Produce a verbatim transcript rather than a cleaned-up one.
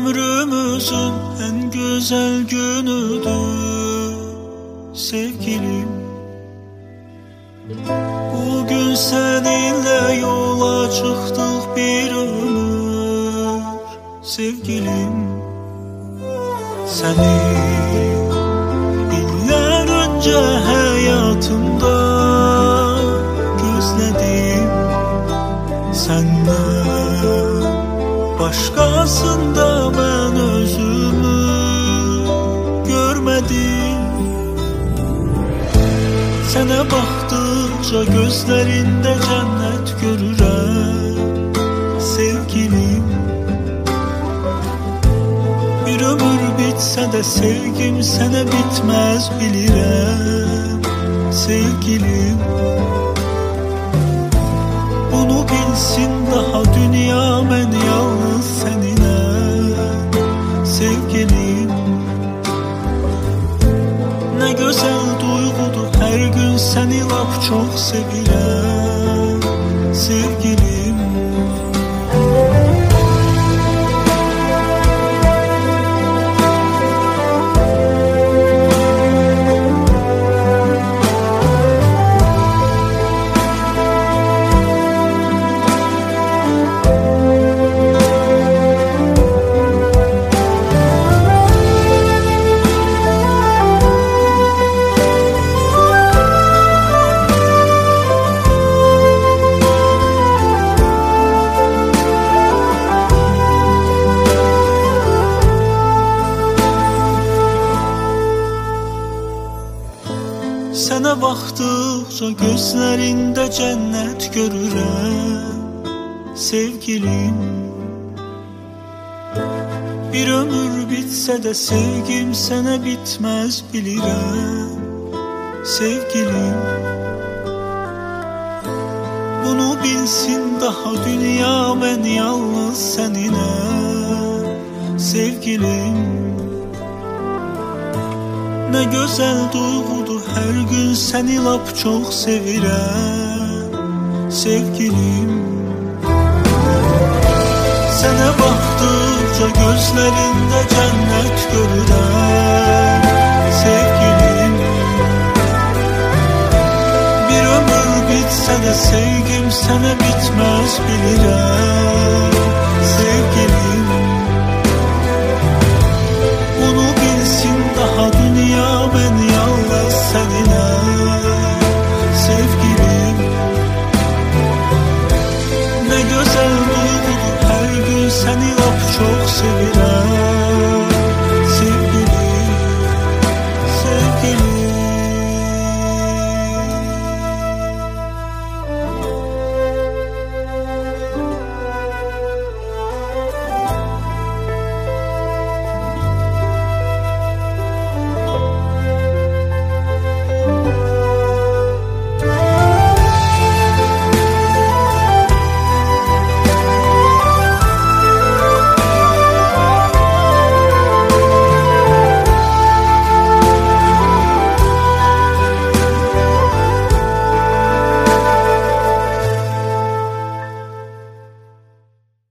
Ömrümüzün en güzel günüdür sevgilim. Bugün seninle yola çıktık bir ömür sevgilim. Seni iller önce hayatımda gözledim. Senden başkasında ben özümü görmedim. Sənə baxdıqca gözlərində cənnət görürəm sevgilim. Bir ömür bitsə də sevgim sənə bitməz bilirəm sevgilim. Bunu bilsin daha dünya, mən yalnız səninəm sevgilim. Nə gözəl duyğudur hər gün səni lap çox sevirəm sevgilim. Sənə baxdıqca gözlərində cənnət görürəm sevgilim. Bir ömür bitsə də sevgim sənə bitməz bilirəm sevgilim. Bunu bilsin daha dünya, mən yalnız səninəm sevgilim. Nə gözəl duyğudur hər gün səni lap çox sevirəm sevgilim. Sənə baxdıqca gözlərində cənnət görürəm sevgilim. Bir ömür bitsə də sevgim sənə bitməz bilirəm